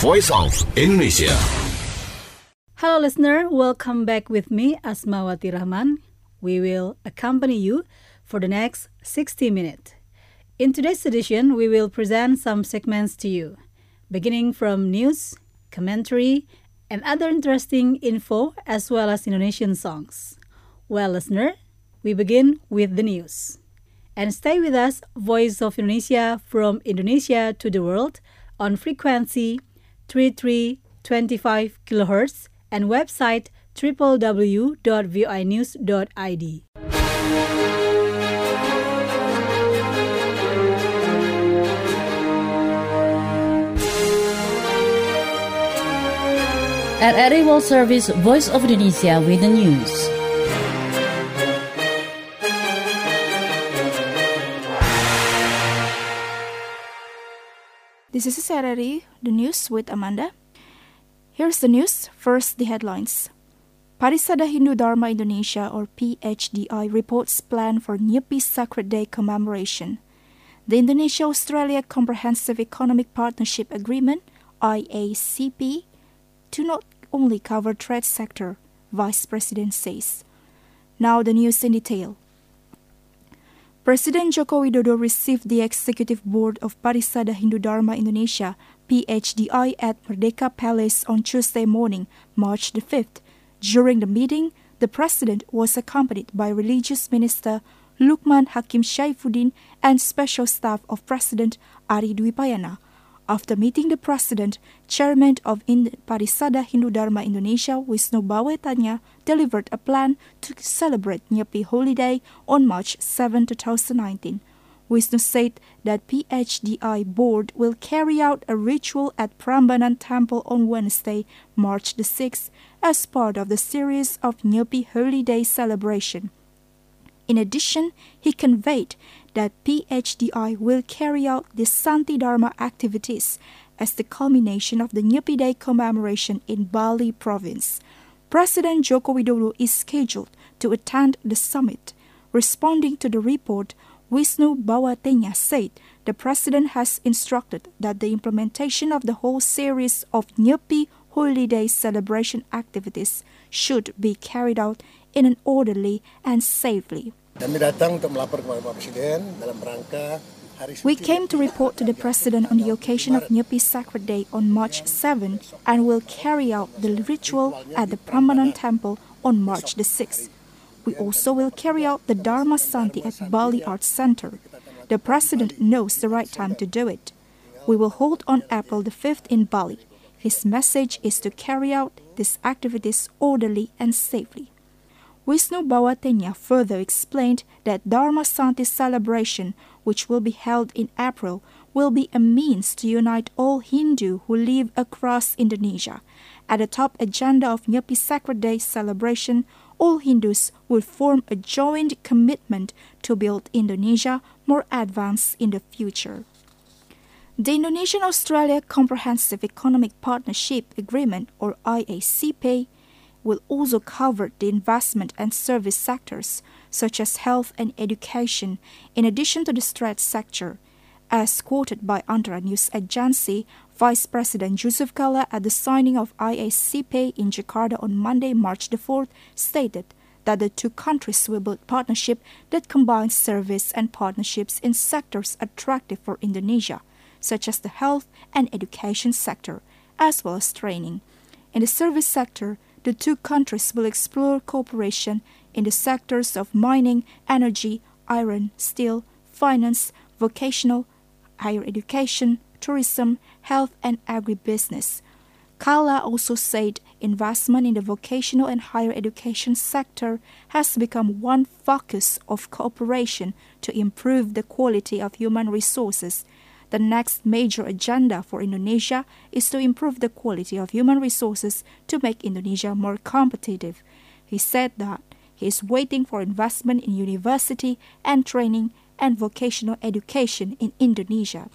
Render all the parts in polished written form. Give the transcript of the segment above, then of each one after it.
Voice of Indonesia. Hello listener, welcome back with me Asmawati Rahman. We will accompany you for the next 60 minutes. In today's edition, we will present some segments to you, beginning from news, commentary, and other interesting info as well as Indonesian songs. Well, listener, we begin with the news. And stay with us, Voice of Indonesia from Indonesia to the world on frequency 3325 kHz and website www.voinews.id. At RRI World Service, Voice of Indonesia with the news. This is RRI, the news with Amanda. Here's the news. First, the headlines. Parisada Hindu Dharma Indonesia or PHDI reports plan for Nyepi Sacred Day commemoration. The Indonesia-Australia Comprehensive Economic Partnership Agreement, IACP, to not only cover trade sector, Vice President says. Now the news in detail. President Joko Widodo received the Executive Board of Parisada Hindu Dharma Indonesia, PHDI, at Merdeka Palace on Tuesday morning, March the 5th. During the meeting, the President was accompanied by Religious Minister Lukman Hakim Syaifuddin and Special Staff of President Ari Dwipayana. After meeting the President, Chairman of Parisada Hindu Dharma Indonesia, Wisnu Bawetanya, delivered a plan to celebrate Nyepi holiday on March 7, 2019. Wisnu said that PHDI board will carry out a ritual at Prambanan Temple on Wednesday, March the 6th, as part of the series of Nyepi holiday celebration. In addition, he conveyed that PHDI will carry out the Santi Dharma activities as the culmination of the Nyepi Day commemoration in Bali province. President Joko Widodo is scheduled to attend the summit. Responding to the report, Wisnu Bawatenya said the President has instructed that the implementation of the whole series of Nyepi holiday celebration activities should be carried out in an orderly and safely. We came to report to the President on the occasion of Nyepi Sacred Day on March 7 and will carry out the ritual at the Prambanan Temple on March the 6th. We also will carry out the Dharma Santi at Bali Arts Center. The President knows the right time to do it. We will hold on April the 5th in Bali. His message is to carry out these activities orderly and safely. Wisnu Bawatenya further explained that Dharma Santi celebration, which will be held in April, will be a means to unite all Hindu who live across Indonesia. At the top agenda of Nyepi Sacred Day celebration, all Hindus will form a joint commitment to build Indonesia more advanced in the future. The Indonesian-Australia Comprehensive Economic Partnership Agreement, or IACP, will also cover the investment and service sectors, such as health and education, in addition to the trade sector. As quoted by Antara News Agency, Vice President Yusuf Kala at the signing of IACP in Jakarta on Monday, March the 4th, stated that the two countries will build partnership that combines service and partnerships in sectors attractive for Indonesia, such as the health and education sector, as well as training. In the service sector, the two countries will explore cooperation in the sectors of mining, energy, iron, steel, finance, vocational, higher education, tourism, health, and agribusiness. Kala also said investment in the vocational and higher education sector has become one focus of cooperation to improve the quality of human resources. The next major agenda for Indonesia is to improve the quality of human resources to make Indonesia more competitive. He said that he is waiting for investment in university and training and vocational education in Indonesia.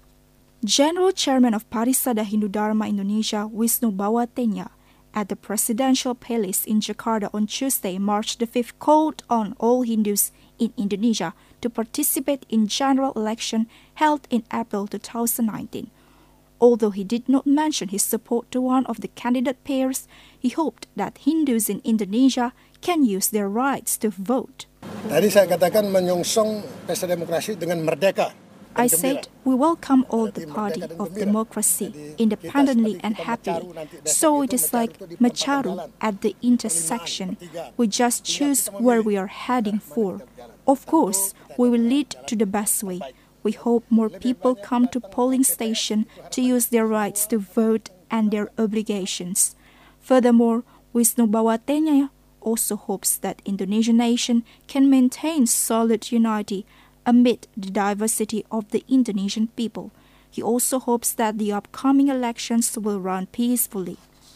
General Chairman of Parisada Hindu Dharma Indonesia, Wisnu Bawatenya, at the Presidential Palace in Jakarta on Tuesday, March the 5th, called on all Hindus in Indonesia to participate in general election held in April 2019. Although he did not mention his support to one of the candidate pairs, he hoped that Hindus in Indonesia can use their rights to vote. Tadi saya katakan menyongsong pesta demokrasi dengan merdeka. I said, we welcome all the party of democracy independently and happily. So it is like Mecharu at the intersection. We just choose where we are heading for. Of course, we will lead to the best way. We hope more people come to polling station to use their rights to vote and their obligations. Furthermore, Wisnu Bawatenya also hopes that Indonesian nation can maintain solid unity amid the diversity of the Indonesian people. He also hopes that the upcoming elections will run peacefully.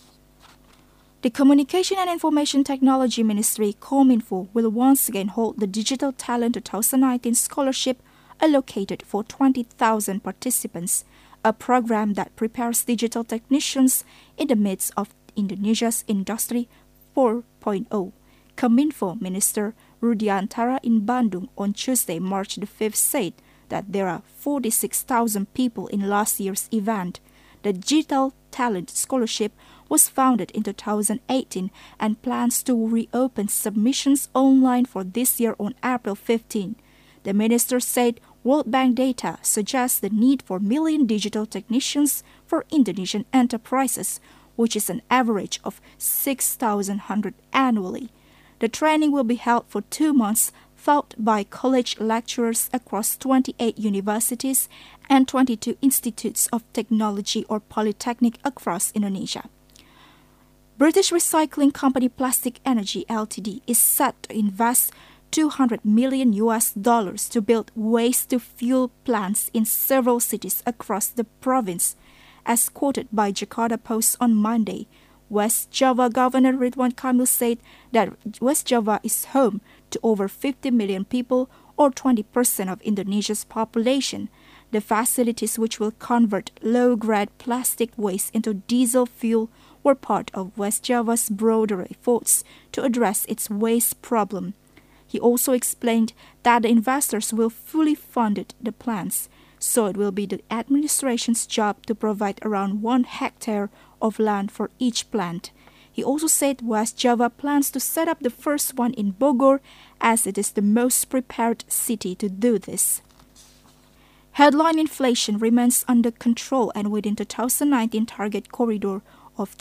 The Communication and Information Technology Ministry, Kominfo, will once again hold the Digital Talent 2019 Scholarship allocated for 20,000 participants, a program that prepares digital technicians in the midst of Indonesia's Industry 4.0. Kominfo Minister Rudiantara in Bandung on Tuesday, March the 5th, said that there are 46,000 people in last year's event. The Digital Talent Scholarship was founded in 2018 and plans to reopen submissions online for this year on April 15. The minister said World Bank data suggests the need for million digital technicians for Indonesian enterprises, which is an average of 6,100 annually. The training will be held for 2 months, taught by college lecturers across 28 universities and 22 institutes of technology or polytechnic across Indonesia. British recycling company Plastic Energy Ltd is set to invest $200 million to build waste-to-fuel plants in several cities across the province. As quoted by Jakarta Post on Monday, West Java Governor Ridwan Kamil said that West Java is home to over 50 million people, or 20% of Indonesia's population. The facilities, which will convert low-grade plastic waste into diesel fuel, were part of West Java's broader efforts to address its waste problem. He also explained that the investors will fully fund the plants, so it will be the administration's job to provide around 1 hectare of land for each plant. He also said West Java plans to set up the first one in Bogor, as it is the most prepared city to do this. Headline inflation remains under control and within 2019 target corridor of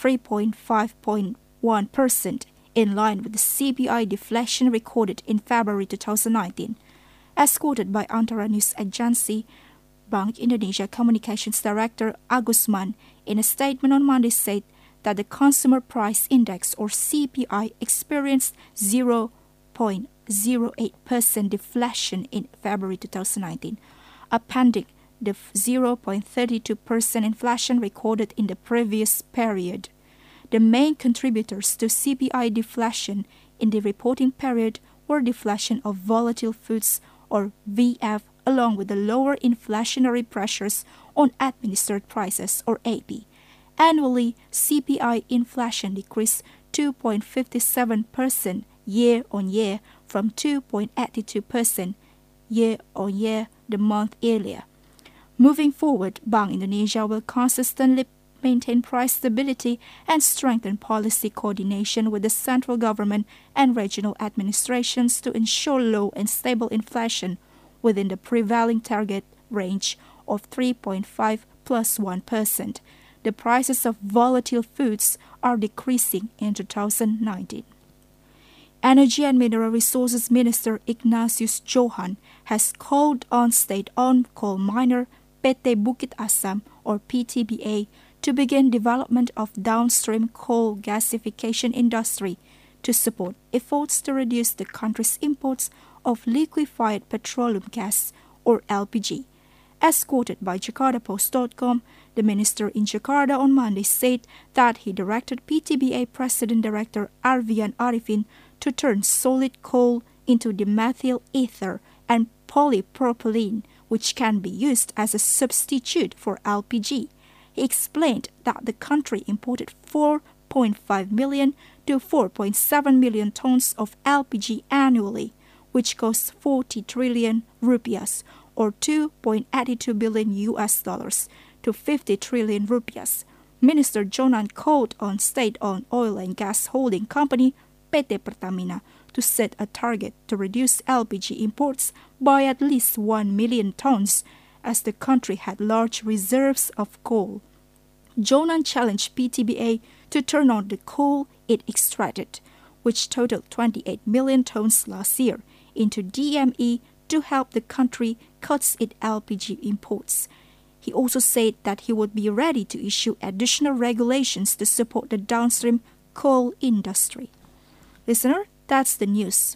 3.5.1%, in line with the CPI deflation recorded in February 2019. As quoted by Antara News Agency, Bank Indonesia Communications Director Agusman, in a statement on Monday, said that the Consumer Price Index, or CPI, experienced 0.08% deflation in February 2019, appending the 0.32% inflation recorded in the previous period. The main contributors to CPI deflation in the reporting period were deflation of volatile foods, or VF, along with the lower inflationary pressures on administered prices, or AP. Annually, CPI inflation decreased 2.57% year-on-year from 2.82% year-on-year the month earlier. Moving forward, Bank Indonesia will consistently maintain price stability and strengthen policy coordination with the central government and regional administrations to ensure low and stable inflation within the prevailing target range of 3.5 plus 1%. The prices of volatile foods are decreasing in 2019. Energy and Mineral Resources Minister Ignatius Johan has called on state-owned coal miner PT Bukit Asam, or PTBA, to begin development of downstream coal gasification industry to support efforts to reduce the country's imports of liquefied petroleum gas, or LPG. As quoted by JakartaPost.com, the minister in Jakarta on Monday said that he directed PTBA President Director Arvian Arifin to turn solid coal into dimethyl ether and polypropylene, which can be used as a substitute for LPG. He explained that the country imported 4.5 million to 4.7 million tons of LPG annually, which costs 40 trillion rupiahs, or $2.82 billion, to 50 trillion rupiahs. Minister Jonan called on state-owned oil and gas holding company PT Pertamina to set a target to reduce LPG imports by at least 1 million tons, as the country had large reserves of coal. Jonan challenged PTBA to turn on the coal it extracted, which totaled 28 million tons last year, into DME to help the country cut its LPG imports. He also said that he would be ready to issue additional regulations to support the downstream coal industry. Listener, that's the news.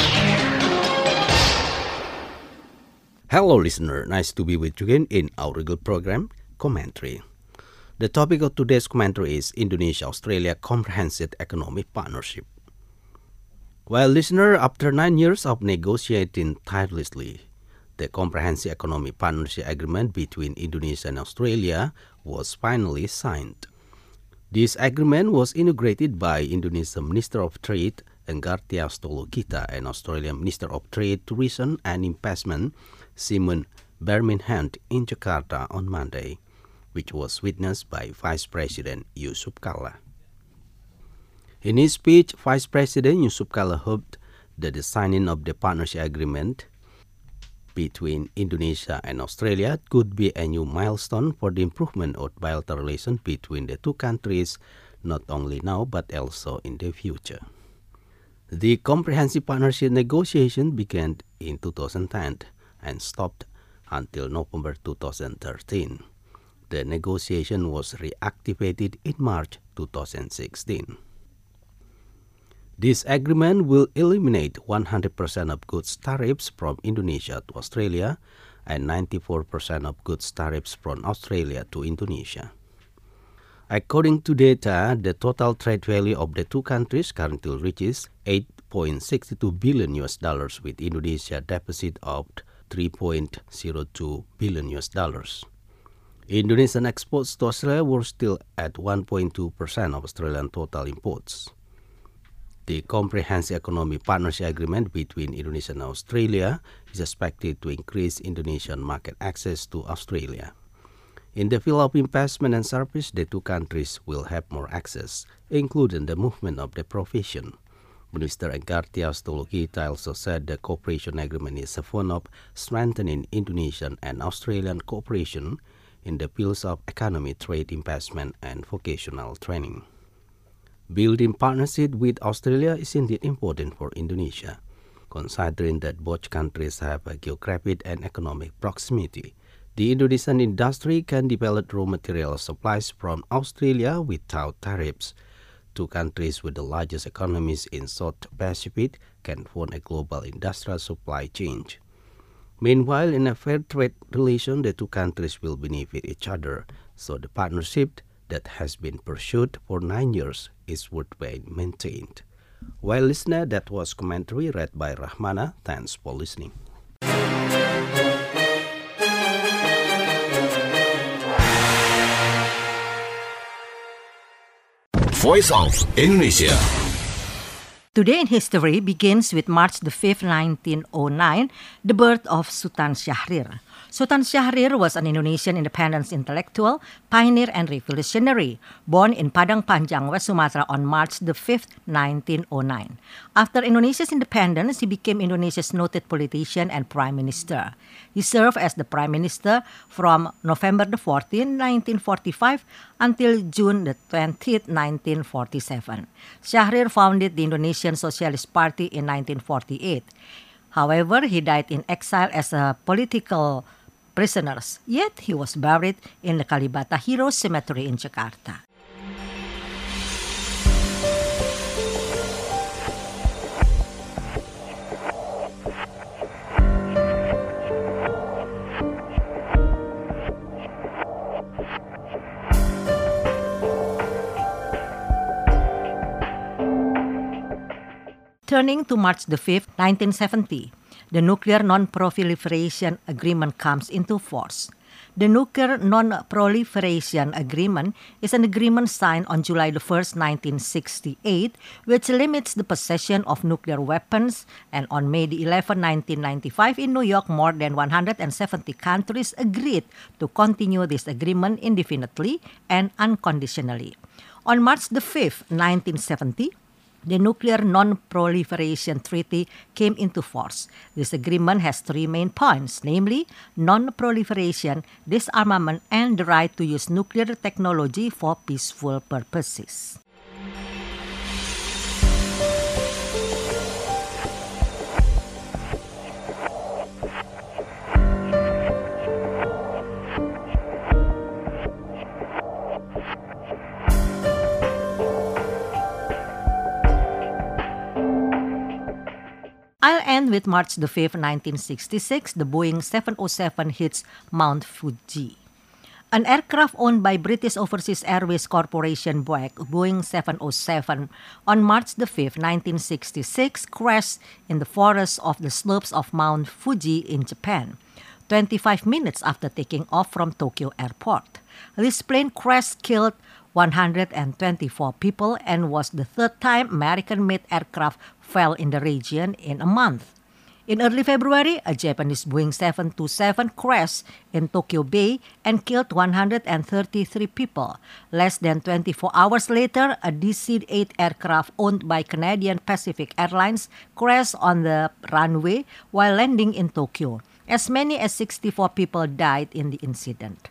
Hello, listener. Nice to be with you again in our regular program, Commentary. The topic of today's commentary is Indonesia-Australia Comprehensive Economic Partnership. Well, listener, after 9 years of negotiating tirelessly, the Comprehensive Economic Partnership Agreement between Indonesia and Australia was finally signed. This agreement was inaugurated by Indonesian Minister of Trade Enggartia Stolokita and Australian Minister of Trade, Tourism and Investment Simon Birmingham in Jakarta on Monday, which was witnessed by Vice President Yusuf Kalla. In his speech, Vice President Yusuf Kalla hoped that the signing of the partnership agreement between Indonesia and Australia could be a new milestone for the improvement of bilateral relations between the two countries, not only now but also in the future. The Comprehensive Partnership negotiation began in 2010 and stopped until November 2013. The negotiation was reactivated in March 2016. This agreement will eliminate 100% of goods tariffs from Indonesia to Australia and 94% of goods tariffs from Australia to Indonesia. According to data, the total trade value of the two countries currently reaches $8.62 billion with Indonesia deficit of $3.02 billion. Indonesian exports to Australia were still at 1.2% of Australian total imports. The Comprehensive Economic Partnership Agreement between Indonesia and Australia is expected to increase Indonesian market access to Australia. In the field of investment and service, the two countries will have more access, including the movement of the profession. Minister Enggartia Stolokita also said the cooperation agreement is a form of strengthening Indonesian and Australian cooperation in the fields of economy, trade, investment, and vocational training. Building partnership with Australia is indeed important for Indonesia, considering that both countries have a geographic and economic proximity. The Indonesian industry can develop raw material supplies from Australia without tariffs. Two countries with the largest economies in South Pacific can form a global industrial supply chain. Meanwhile, in a fair trade relation, the two countries will benefit each other, so the partnership that has been pursued for 9 years is worth being maintained. Well, listener, that was commentary read by Rahmana. Thanks for listening. Voice of Indonesia. Today in history begins with March the 5th, 1909, the birth of Sultan Syahrir. Sultan Syahrir was an Indonesian independence intellectual, pioneer and revolutionary, born in Padang Panjang, West Sumatra on March the 5th, 1909. After Indonesia's independence, he became Indonesia's noted politician and prime minister. He served as the prime minister from November the 14th, 1945 until June the 20th, 1947. Syahrir founded the Indonesian Socialist Party in 1948. However, he died in exile as a political prisoner, yet he was buried in the Kalibata Heroes Cemetery in Jakarta. Turning to March the 5th, 1970, the Nuclear Non-Proliferation Agreement comes into force. The Nuclear Non-Proliferation Agreement is an agreement signed on July 1st, 1968, which limits the possession of nuclear weapons, and on May 11, 1995, in New York, more than 170 countries agreed to continue this agreement indefinitely and unconditionally. On March 5th, 1970, the Nuclear Non-Proliferation Treaty came into force. This agreement has three main points, namely non-proliferation, disarmament, and the right to use nuclear technology for peaceful purposes. I'll end with March 5th, 1966, the Boeing 707 hits Mount Fuji. An aircraft owned by British Overseas Airways Corporation Boeing 707 on March 5th, 1966 crashed in the forest of the slopes of Mount Fuji in Japan, 25 minutes after taking off from Tokyo Airport. This plane crash killed 124 people and was the third time American-made aircraft fell in the region in a month. In early February, a Japanese Boeing 727 crashed in Tokyo Bay and killed 133 people. Less than 24 hours later, a DC-8 aircraft owned by Canadian Pacific Airlines crashed on the runway while landing in Tokyo. As many as 64 people died in the incident.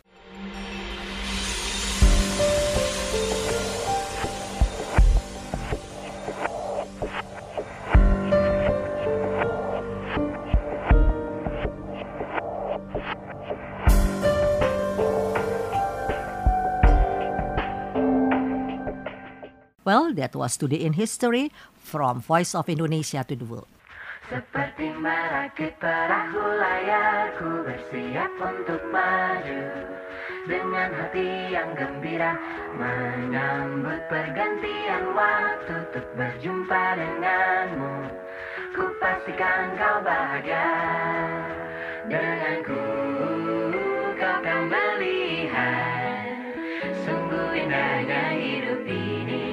Well, that was Today in History from Voice of Indonesia to the World. Seperti merakit perahu layar, ku bersiap untuk maju dengan hati yang gembira, menyambut pergantian waktu untuk berjumpa denganmu. Ku pastikan kau bahagia denganku, kau kan melihat sungguh indahnya hidup ini.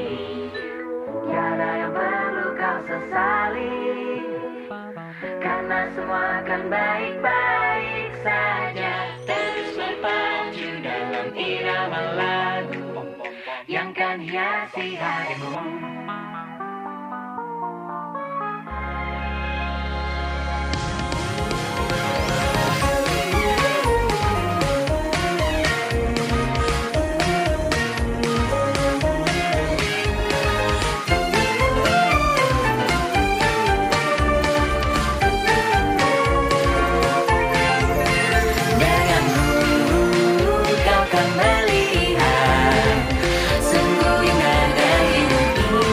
Tiada yang perlu kau sesali, karena semua akan baik-baik saja. Terus berpacu dalam irama lagu yang kan hiasi harimu. Kau kan melihat sungguh indahnya hidup ini.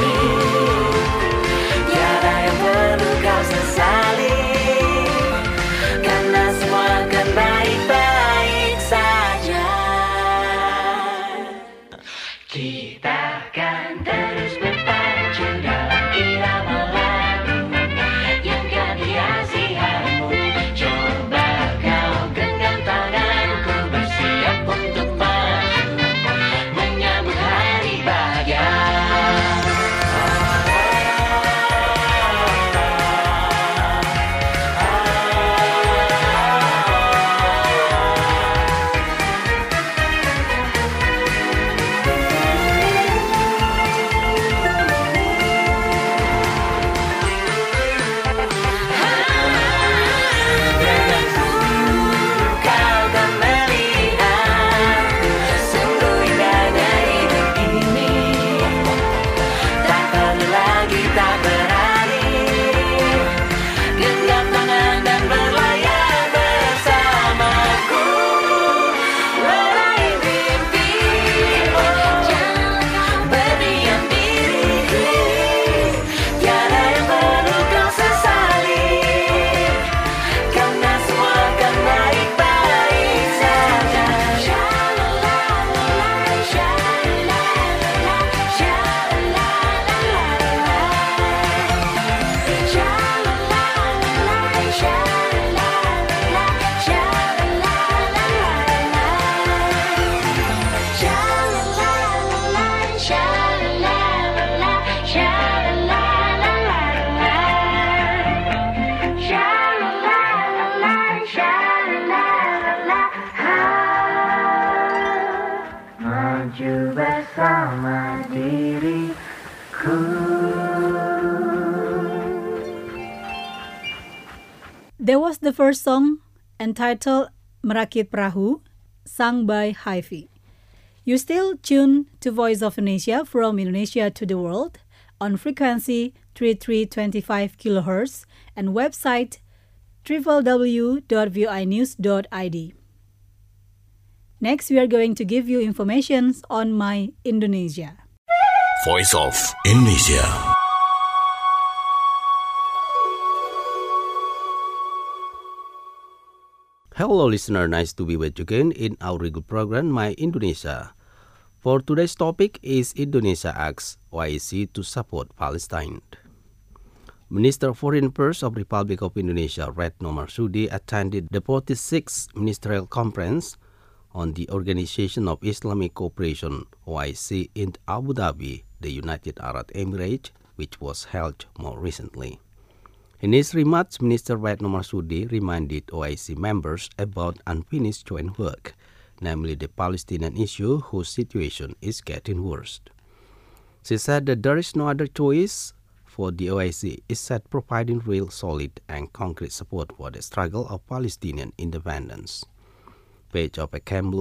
bersama diriku. That was the first song entitled Merakit Perahu, sung by Hy-Vee. You still tune to Voice of Indonesia from Indonesia to the world on frequency 3325 kHz and website www.voinews.id. Next, we are going to give you information on My Indonesia. Voice of Indonesia. Hello listener, nice to be with you again in our regular program My Indonesia. For today's topic is Indonesia asks OIC to support Palestine. Minister of Foreign Affairs of Republic of Indonesia Retno Marsudi attended the 46th Ministerial Conference on the Organization of Islamic Cooperation OIC in Abu Dhabi, the United Arab Emirates, which was held more recently. In his remarks, Minister Retno Marsudi reminded OIC members about unfinished joint work, namely the Palestinian issue whose situation is getting worse. She said that there is no other choice for the OIC except providing real, solid and concrete support for the struggle of Palestinian independence. Page of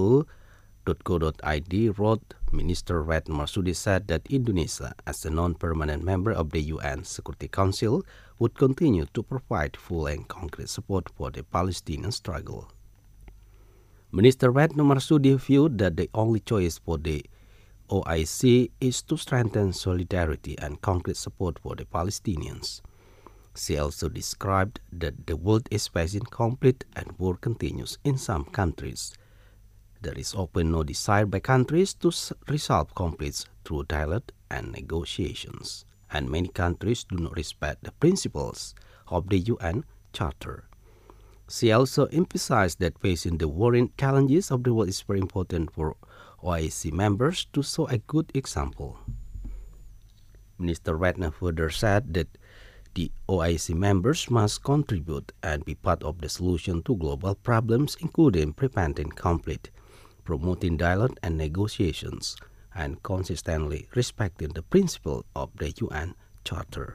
acamblu.co.id wrote, Minister Retno Marsudi said that Indonesia, as a non-permanent member of the UN Security Council, would continue to provide full and concrete support for the Palestinian struggle. Minister Retno Marsudi viewed that the only choice for the OIC is to strengthen solidarity and concrete support for the Palestinians. She also described that the world is facing conflict and war continues in some countries. There is often no desire by countries to resolve conflicts through dialogue and negotiations, and many countries do not respect the principles of the UN Charter. She also emphasized that facing the warring challenges of the world is very important for OIC members to show a good example. Minister Retno further said that the OIC members must contribute and be part of the solution to global problems, including preventing conflict, promoting dialogue and negotiations, and consistently respecting the principle of the UN Charter.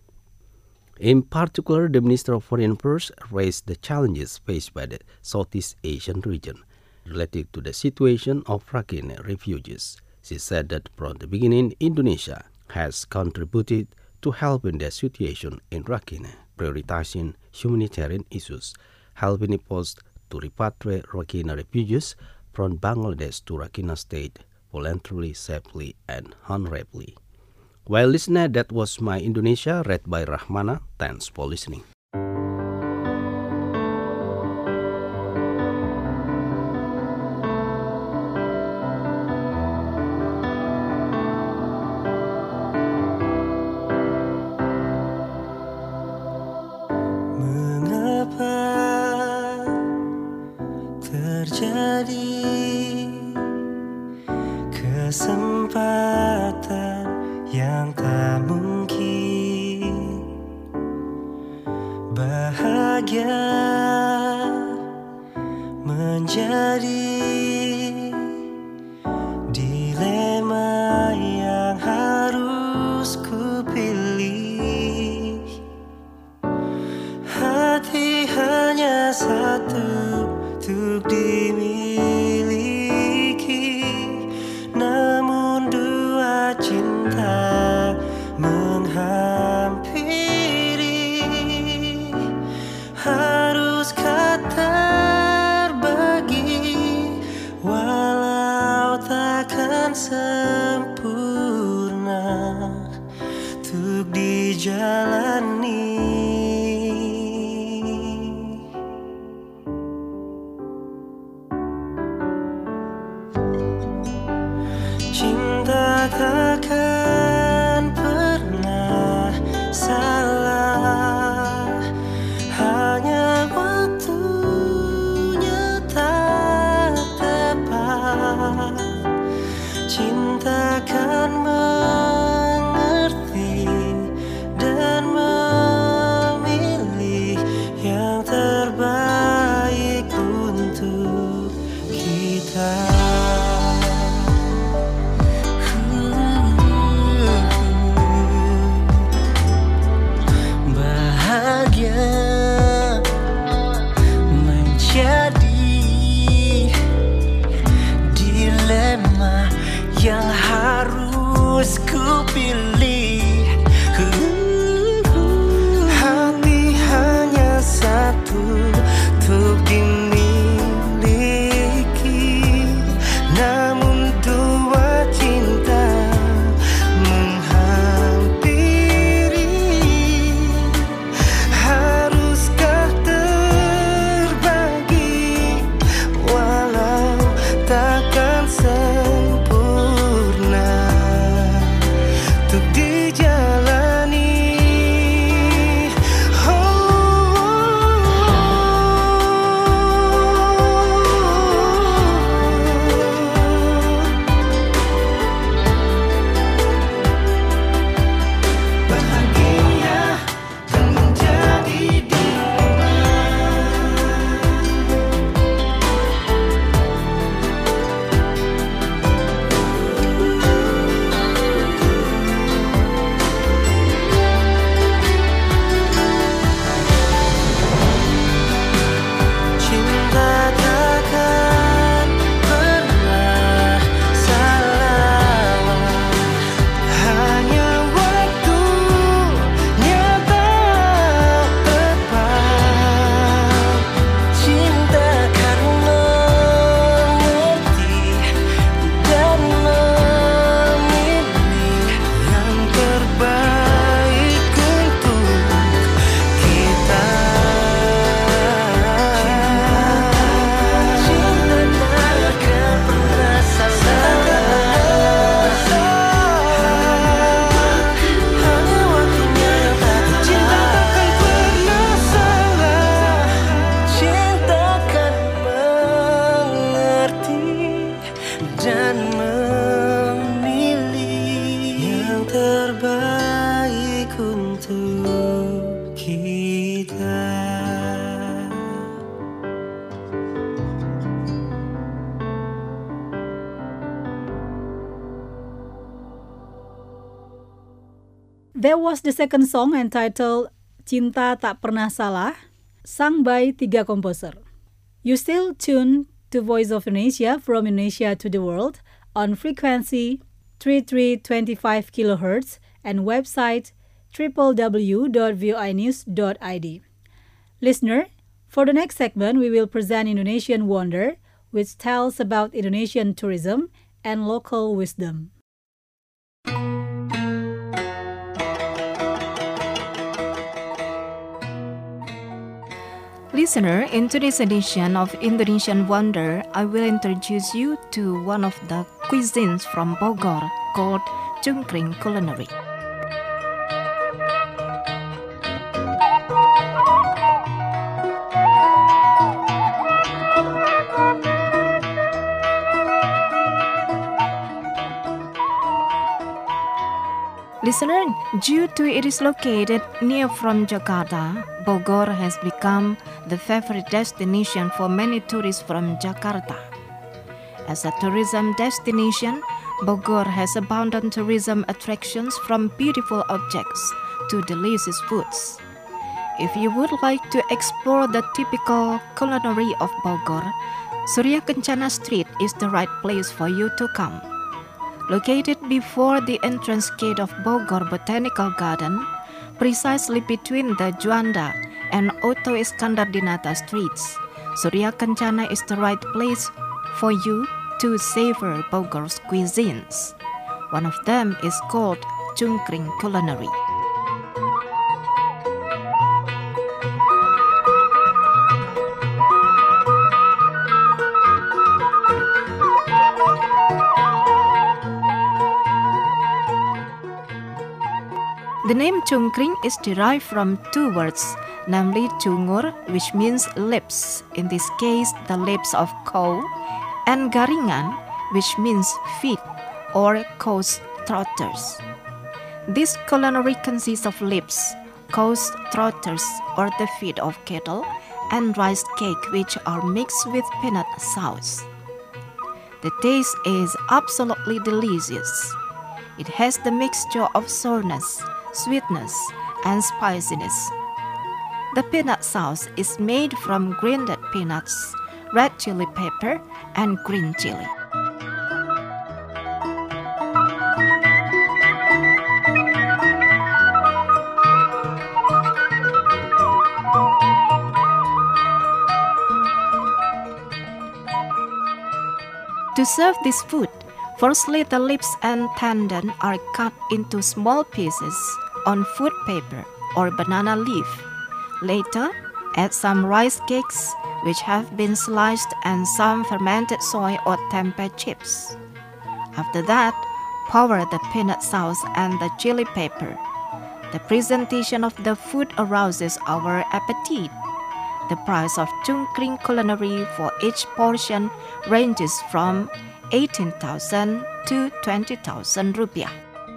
In particular, the Minister of Foreign Affairs raised the challenges faced by the Southeast Asian region related to the situation of Rakhine refugees. She said that from the beginning, Indonesia has contributed to helping the situation in Rakhine, prioritizing humanitarian issues, helping efforts to repatriate Rakhine refugees from Bangladesh to Rakhine State voluntarily, safely, and honorably. Well, listener, that was My Indonesia, read by Rahmana. Thanks for listening. Kesempatan yang tak mungkin, bahagia menjadi dilema yang harus kupilih. Hati hanya satu untuk dimiliki, namun dua cinta menghampiri. Haruskah terbagi, walau takkan sempurna untuk dijalani. Cinta takkan pernah salah, hanya waktunya tak tepat. Cinta kan mengerti dan memilih yang terbaik untuk kita. There was the second song entitled Cinta Tak Pernah Salah, sung by 3 komposer. You still tune to Voice of Indonesia from Indonesia to the world on frequency 3325 kHz and website www.voinews.id. Listener, for the next segment, we will present Indonesian Wonder, which tells about Indonesian tourism and local wisdom. Listener, in today's edition of Indonesian Wonder, I will introduce you to one of the cuisines from Bogor called Cungkring Culinary. Listener, due to it is located near from Jakarta, Bogor has become the favorite destination for many tourists from Jakarta. As a tourism destination, Bogor has abundant tourism attractions from beautiful objects to delicious foods. If you would like to explore the typical culinary of Bogor, Surya Kencana Street is the right place for you to come. Located before the entrance gate of Bogor Botanical Garden, precisely between the Juanda and Oto Iskandar Dinata streets, Surya Kencana is the right place for you to savor Bogor's cuisines. One of them is called Cungkring Culinary. The name Cungkring is derived from 2 words, namely Cungur, which means lips, in this case the lips of cow, and Garingan, which means feet or cow's trotters. This culinary consists of lips, cow's trotters or the feet of cattle, and rice cake which are mixed with peanut sauce. The taste is absolutely delicious. It has the mixture of sourness, sweetness, and spiciness. The peanut sauce is made from grinded peanuts, red chili pepper, and green chili. To serve this food, firstly the lips and tendon are cut into small pieces on food paper or banana leaf. Later, add some rice cakes which have been sliced and some fermented soy or tempeh chips. After that, pour the peanut sauce and the chili pepper. The presentation of the food arouses our appetite. The price of Cungkring Culinary for each portion ranges from 18,000 to 20,000 rupiah.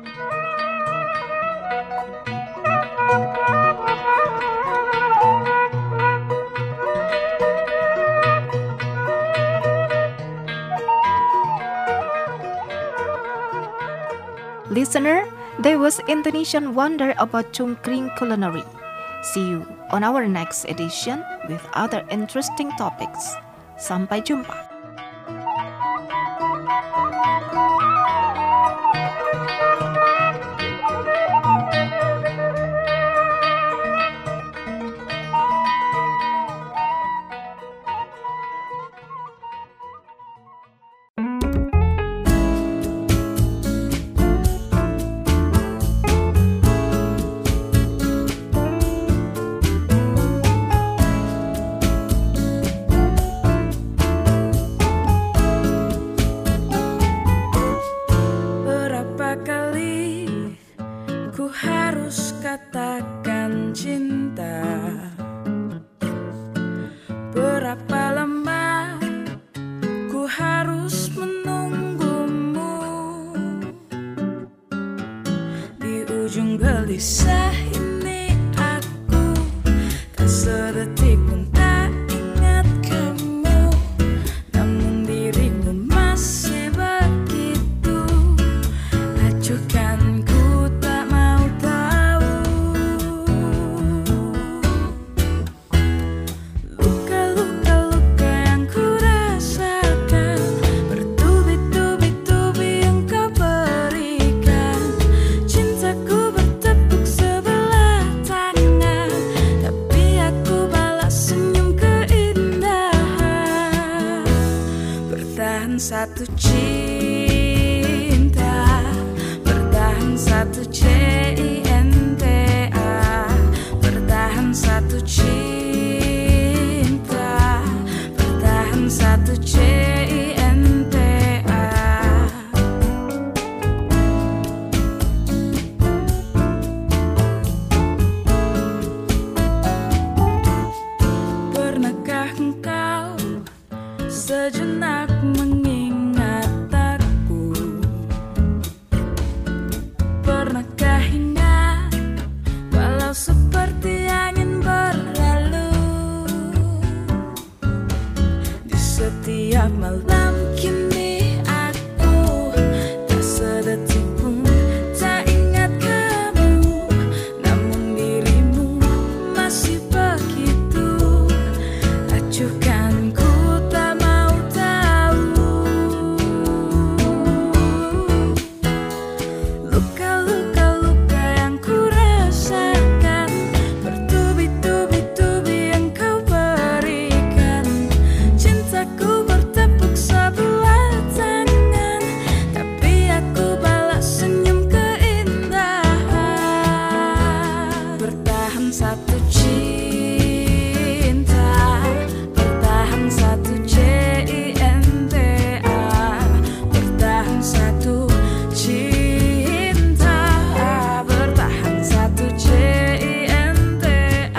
Listener, there was Indonesian wonder about Cungkring Culinary. See you on our next edition with other interesting topics. Sampai jumpa. Gelisah ini aku, tak sedetik pun tak ingat kamu, namun dirimu masih begitu acuhkan, ku tak mau tahu. Bertahan satu cinta, bertahan satu cinta, bertahan satu cinta, bertahan satu cinta. Pernahkah engkau sejenak mengingat aku? Pernahkah ingat walau seperti angin berlalu? Di setiap malam kini aku tak sedetik pun tak ingat kamu, namun dirimu masih begitu acuhkan ku. Satu cinta, bertahan satu cinta, bertahan satu cinta, bertahan satu cinta.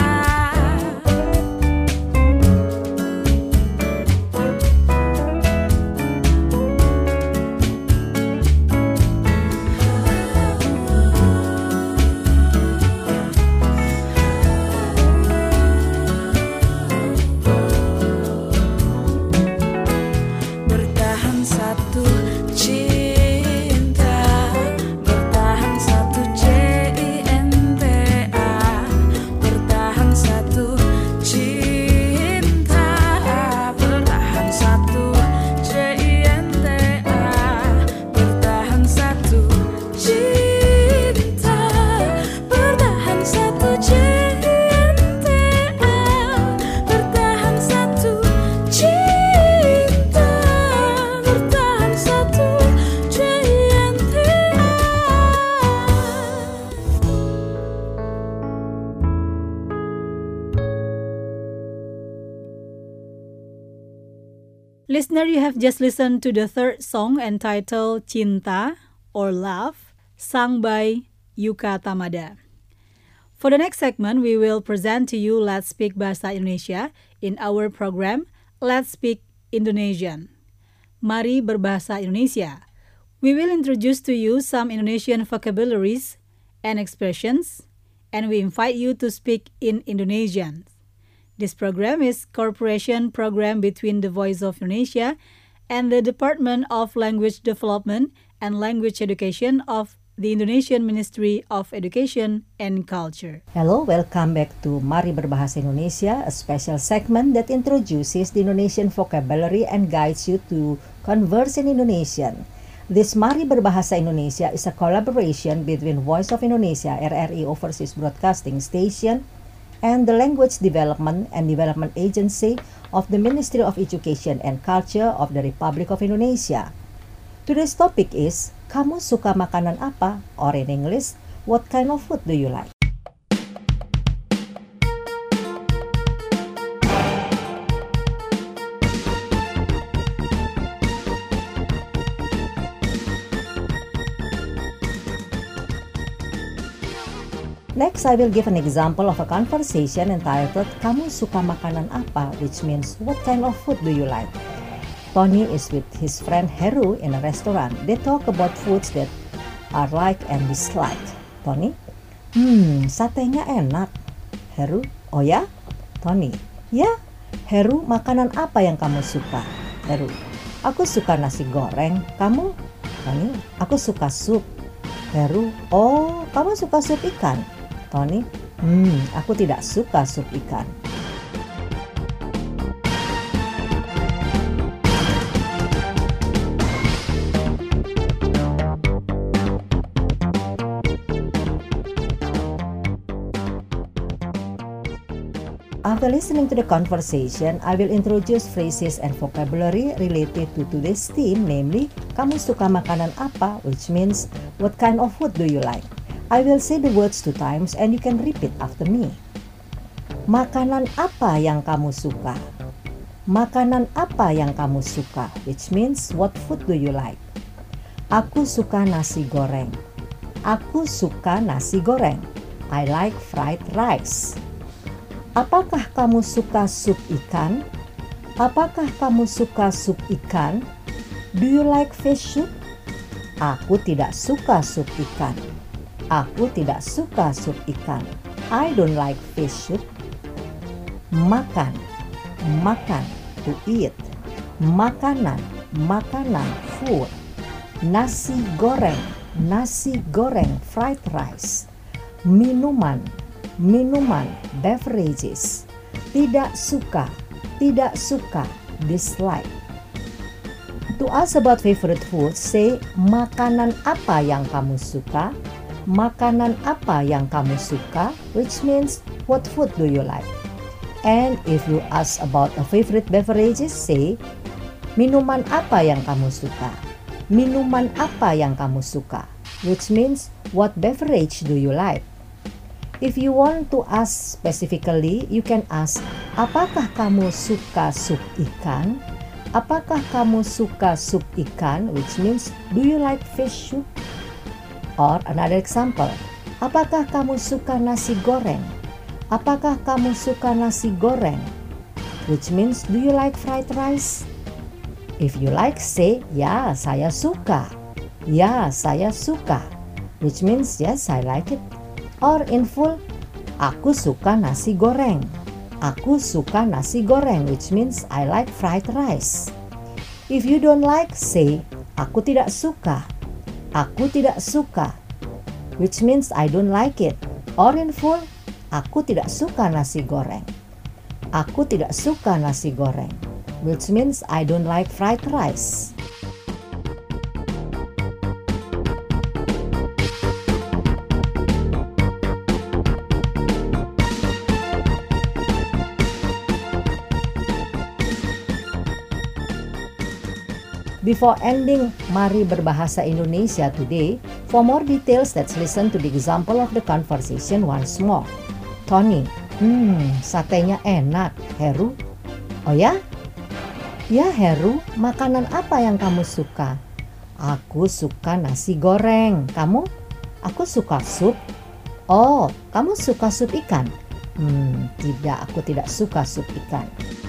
Bertahan satu cinta, bertahan satu cinta, bertahan satu cinta, bertahan satu cinta, bertahan satu cinta, bertahan satu cinta, bertahan satu cinta. Listener, you have just listened to the third song entitled Cinta or Love, sung by Yuka Tamada. For the next segment, we will present to you Let's Speak Bahasa Indonesia in our program Let's Speak Indonesian. Mari berbahasa Indonesia. We will introduce to you some Indonesian vocabularies and expressions, and we invite you to speak in Indonesian. This program is cooperation program between the Voice of Indonesia and the Department of Language Development and Language Education of the Indonesian Ministry of Education and Culture. Hello, welcome back to Mari Berbahasa Indonesia, a special segment that introduces the Indonesian vocabulary and guides you to converse in Indonesian. This Mari Berbahasa Indonesia is a collaboration between Voice of Indonesia, RRI Overseas Broadcasting Station, and the Language Development and Development Agency of the Ministry of Education and Culture of the Republic of Indonesia. Today's topic is, kamu suka makanan apa? Or in English, what kind of food do you like? Next, I will give an example of a conversation entitled, kamu suka makanan apa? Which means, what kind of food do you like? Tony is with his friend Heru in a restaurant. They talk about foods that are liked and disliked. Tony, satenya enak. Heru, oh ya? Tony, ya. Heru, makanan apa yang kamu suka? Heru, aku suka nasi goreng. Kamu? Tony, aku suka sup. Heru, oh, kamu suka sup ikan? Tony, aku tidak suka sup ikan. After listening to the conversation, I will introduce phrases and vocabulary related to today's theme, namely, kamu suka makanan apa, which means, what kind of food do you like? I will say the words 2 times and you can repeat after me. Makanan apa yang kamu suka? Makanan apa yang kamu suka, which means, what food do you like? Aku suka nasi goreng. Aku suka nasi goreng. I like fried rice. Apakah kamu suka sup ikan? Apakah kamu suka sup ikan? Do you like fish soup? Aku tidak suka sup ikan. Aku tidak suka sup ikan. I don't like fish soup. Makan, makan, to eat. Makanan, makanan, food. Nasi goreng, fried rice. Minuman, minuman, beverages. Tidak suka, dislike. To ask about favorite food, say, makanan apa yang kamu suka? Makanan apa yang kamu suka? Which means, what food do you like? And if you ask about a favorite beverages, say, minuman apa yang kamu suka? Minuman apa yang kamu suka? Which means, what beverage do you like? If you want to ask specifically, you can ask, apakah kamu suka sup ikan? Apakah kamu suka sup ikan? Which means, do you like fish soup? Or another example, apakah kamu suka nasi goreng? Apakah kamu suka nasi goreng? Which means, do you like fried rice? If you like, say, ya, saya suka. Ya, saya suka. Which means, yes, I like it. Or in full, aku suka nasi goreng. Aku suka nasi goreng, which means I like fried rice. If you don't like, say, aku tidak suka. Aku tidak suka, which means I don't like it. Or in full, aku tidak suka nasi goreng. Aku tidak suka nasi goreng, which means I don't like fried rice. Before ending Mari Berbahasa Indonesia today, for more details, let's listen to the example of the conversation once more. Tony, satenya enak. Heru, oh ya? Ya Heru, makanan apa yang kamu suka? Aku suka nasi goreng. Kamu? Aku suka sup. Oh, kamu suka sup ikan? Tidak, aku tidak suka sup ikan.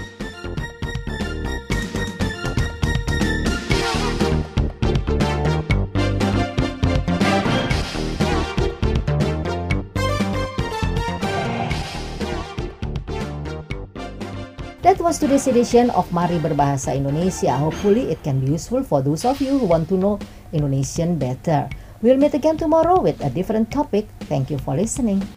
That was today's edition of Mari Berbahasa Indonesia. Hopefully it can be useful for those of you who want to know Indonesian better. We'll meet again tomorrow with a different topic. Thank you for listening.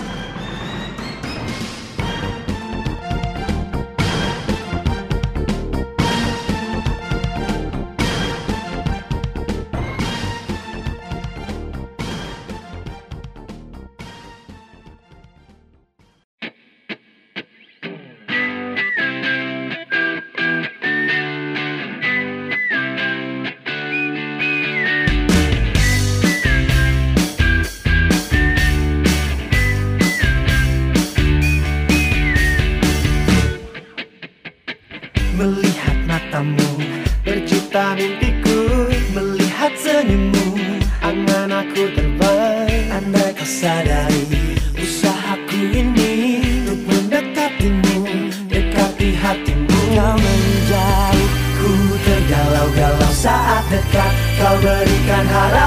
Melihat matamu, berjuta mimpiku. Melihat senyummu, angan aku terbang. Andai kau sadari usahaku ini untuk mendekatimu, dekati hatimu. Kau menjauh, ku tergalau-galau saat dekat. Kau berikan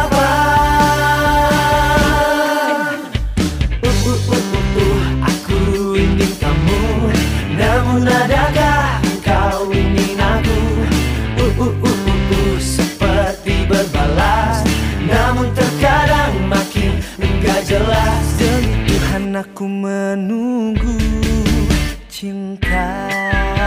harapan. Aku ingin kamu, namun adakah kau ingin aku? Seperti berbalas, namun terkadang makin enggak jelas. Demi Tuhan aku menunggu cinta.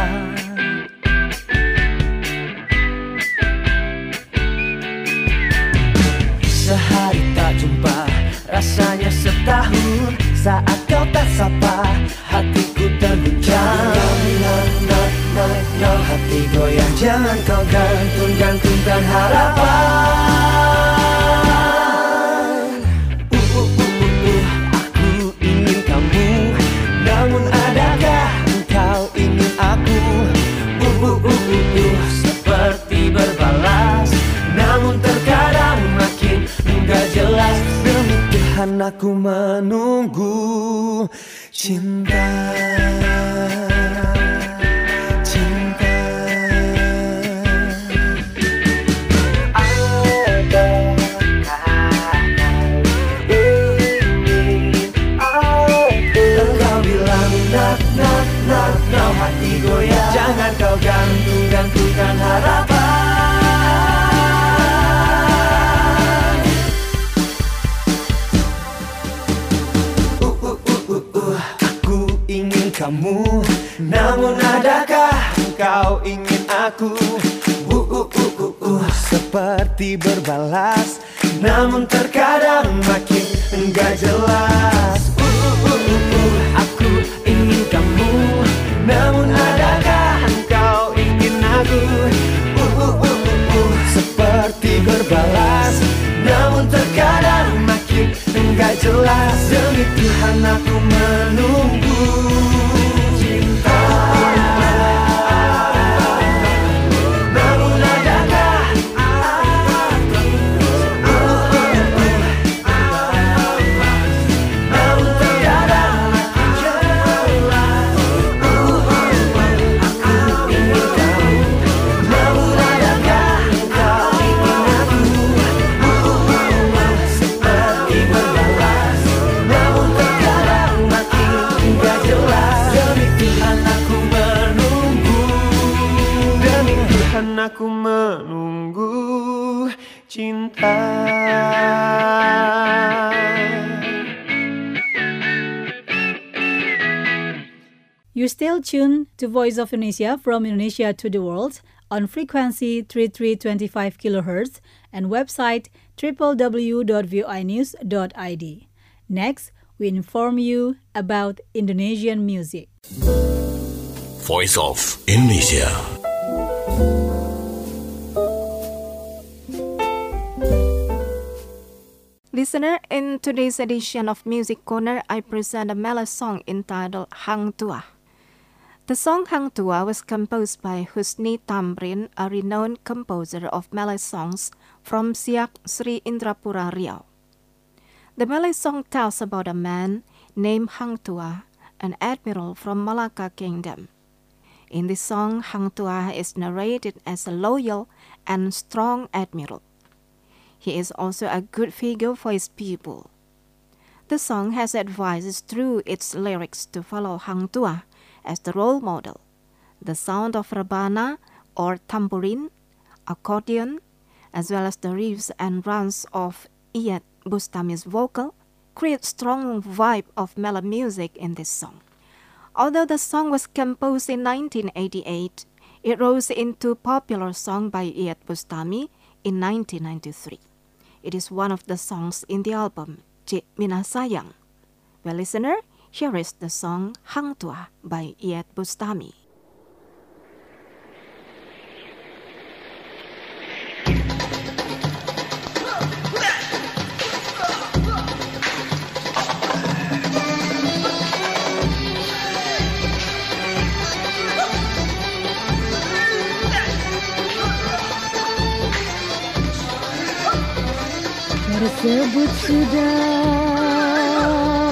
Sehari tak jumpa, rasanya setahun. Saat kau tak sapa, hatiku terguncang. Jangan kau gantungkan harapan. Aku ingin kamu, namun adakah engkau ingin aku? Seperti berbalas, namun terkadang makin enggak jelas. Demi Tuhan aku menunggu cinta. Now hati goyah. Jangan kau gantungkan harapan. Aku ingin kamu, namun adakah engkau ingin aku? Seperti berbalas, namun terkadang makin enggak jelas. Aku ingin kamu, namun adakah engkau ingin aku? Seperti berbalas, namun terkadang makin enggak jelas. Demi Tuhan aku menunggu cinta. Namun adakah namun terkadang makin jelas. Aku ingin kamu, namun adakah engkau ingin aku? Seperti berbalas, namun terkadang makin enggak jelas. Demi Tuhan aku menunggu, demi Tuhan aku menunggu cinta. You still tune to Voice of Indonesia from Indonesia to the world on frequency 3325 kHz and website www.voinews.id. Next, we inform you about Indonesian music. Voice of Indonesia. Listener, in today's edition of Music Corner, I present a Malay song entitled Hang Tua. The song Hang Tua was composed by Husni Tamrin, a renowned composer of Malay songs from Siak, Sri Indrapura, Riau. The Malay song tells about a man named Hang Tua, an admiral from Malacca Kingdom. In this song, Hang Tua is narrated as a loyal and strong admiral. He is also a good figure for his people. The song has advices through its lyrics to follow Hang Tua as the role model. The sound of rebana or tambourine, accordion, as well as the riffs and runs of Iyeth Bustami's vocal, create strong vibe of mellow music in this song. Although the song was composed in 1988, it rose into popular song by Iyeth Bustami in 1993. It is one of the songs in the album Cik Minah Sayang. Well, listener, here is the song Hang Tua by Iyeth Bustami. Tersebut sudah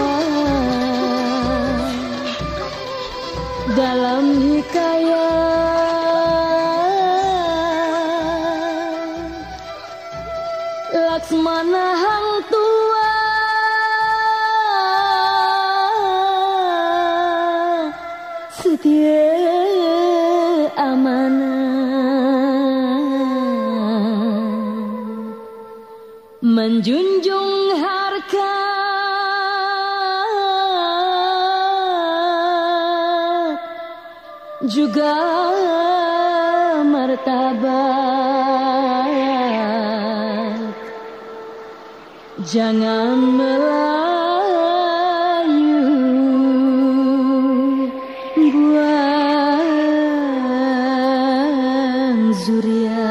dalam hikayat Laksmana Hang Tua setia amanah menjunjung harga juga martabat, jangan melayu buang surya.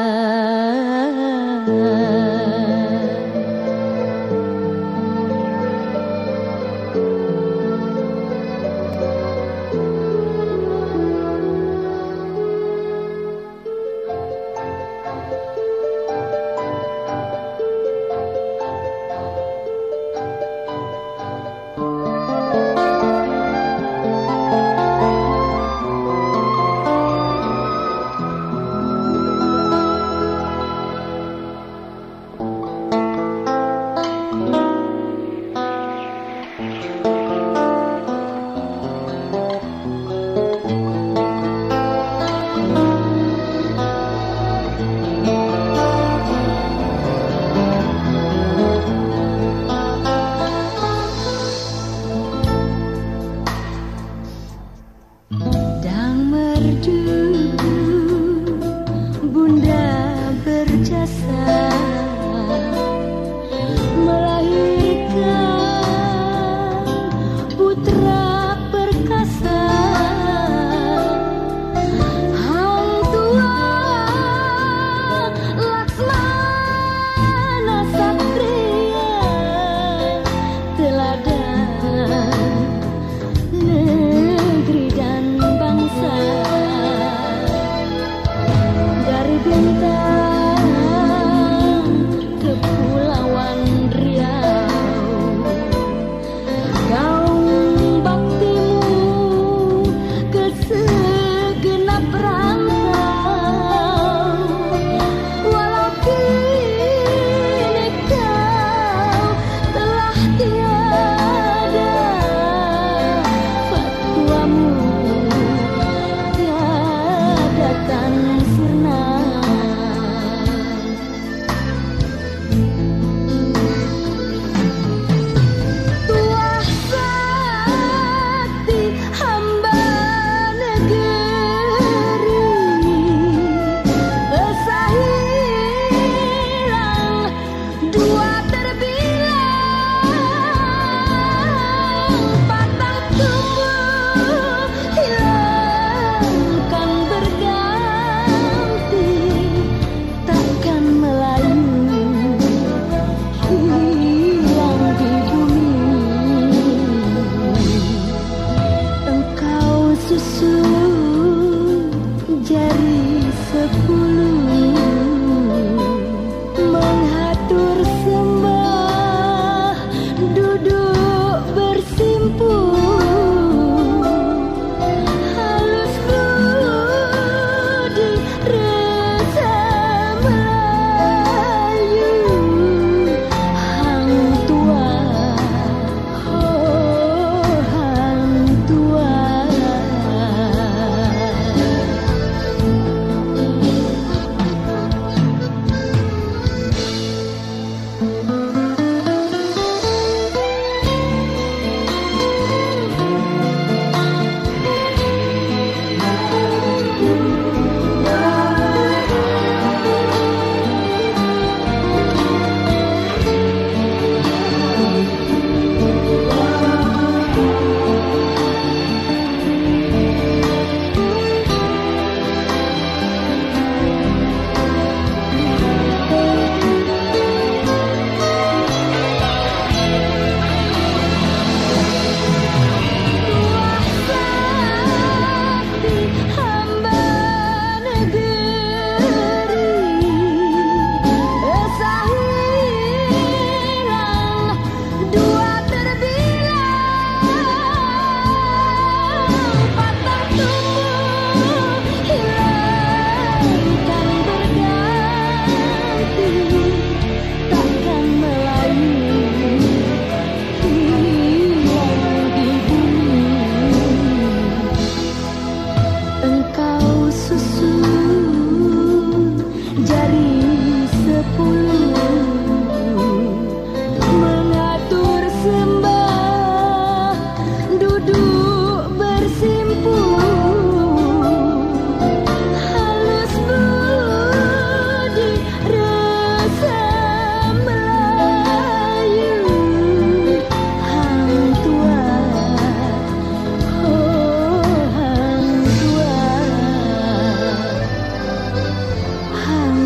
Bintang ke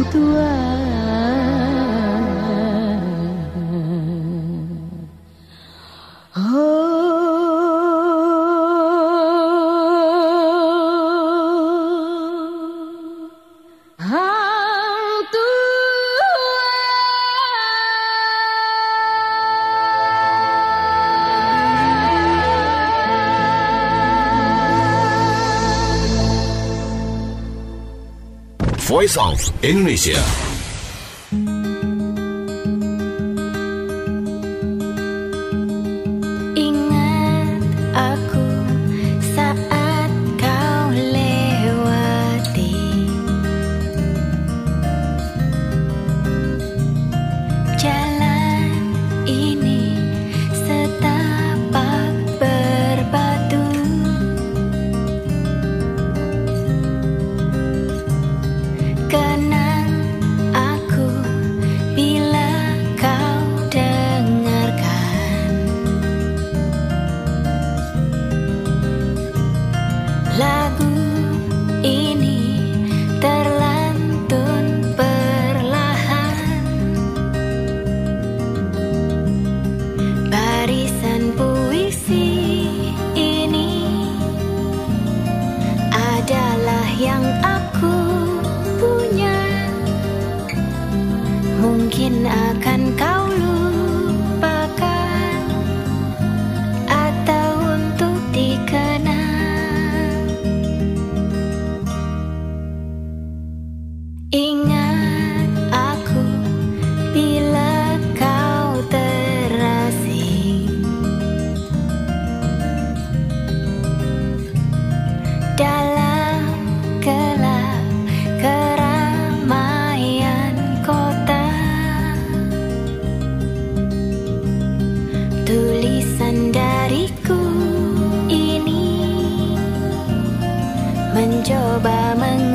tua. Voice of Indonesia. Ingat aku saat kau lewati jalan ini setapak berbatu. Kenang aku bila kau dengarkan lagu ini terlantun perlahan. Barisan puisi ini adalah yang aku punya. Mungkin akan kau lupakan atau untuk dikenang. Ingat aku bila kau terasing dalam gelap keramaian kota. Tulisan dariku ini mencoba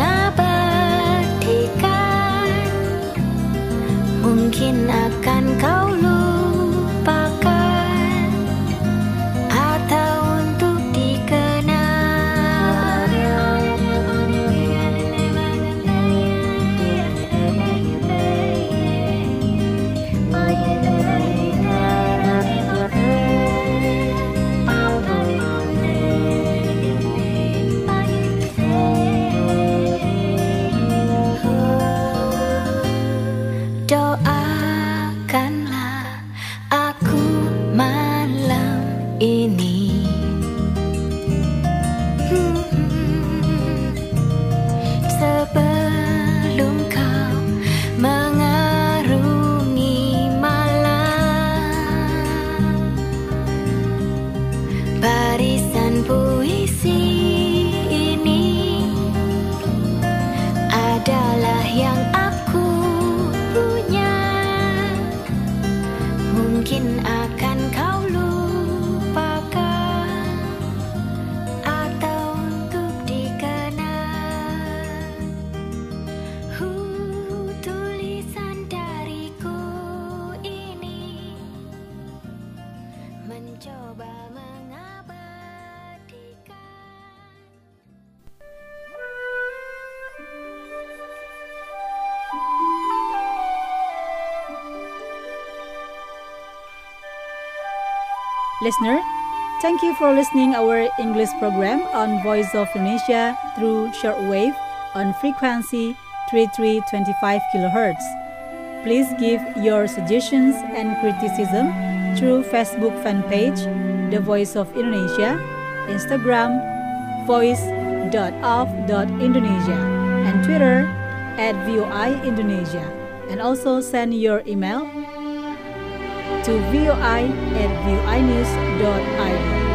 mengabadikan. Mungkin akan kau lupakan atau untuk dikenang. Doakanlah aku malam ini. Sebelum kau mengarungi malam, barisan puisi ini adalah yang aku punya. Mungkin akan kau lupakan atau untuk dikenang. Tulisan dariku ini mencoba mengabadikan. Listener, thank you for listening our English program on Voice of Indonesia through shortwave on frequency 3325 kHz. Please give your suggestions and criticism through Facebook fan page The Voice of Indonesia, Instagram voice.of.indonesia, and Twitter @VOI Indonesia, and also send your email to voi@voinews.id.